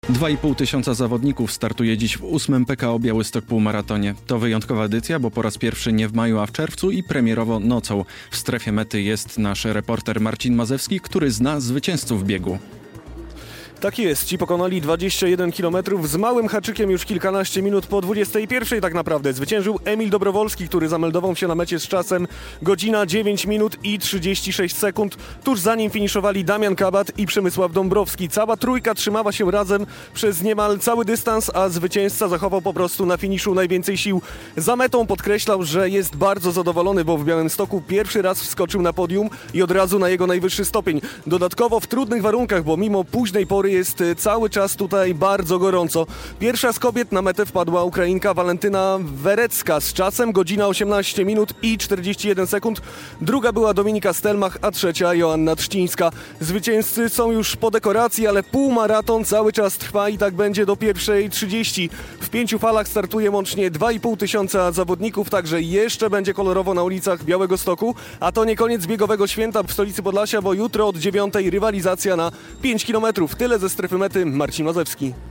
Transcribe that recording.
2,5 tysiąca zawodników startuje dziś w 8. PKO Białystok Półmaratonie. To wyjątkowa edycja, bo po raz pierwszy nie w maju, a w czerwcu i premierowo nocą. W strefie mety jest nasz reporter Marcin Mazewski, który zna zwycięzców biegu. Tak jest, ci pokonali 21 km z małym haczykiem już kilkanaście minut po 21 tak naprawdę. Zwyciężył Emil Dobrowolski, który zameldował się na mecie z czasem godzina 9 minut i 36 sekund. Tuż za nim finiszowali Damian Kabat i Przemysław Dąbrowski. Cała trójka trzymała się razem przez niemal cały dystans, a zwycięzca zachował po prostu na finiszu najwięcej sił. Za metą podkreślał, że jest bardzo zadowolony, bo w Białymstoku pierwszy raz wskoczył na podium i od razu na jego najwyższy stopień. Dodatkowo w trudnych warunkach, bo mimo późnej pory jest cały czas tutaj bardzo gorąco. Pierwsza z kobiet na metę wpadła Ukrainka Walentyna Werecka z czasem godzina 18 minut i 41 sekund. Druga była Dominika Stelmach, a trzecia Joanna Trzcińska. Zwycięzcy są już po dekoracji, ale półmaraton cały czas trwa i tak będzie do 1:30. W 5 falach startuje łącznie 2,5 tysiąca zawodników, także jeszcze będzie kolorowo na ulicach Białegostoku. A to nie koniec biegowego święta w stolicy Podlasia, bo jutro od 9:00 rywalizacja na 5 km. Tyle ze strefy mety. Marcin Mazewski.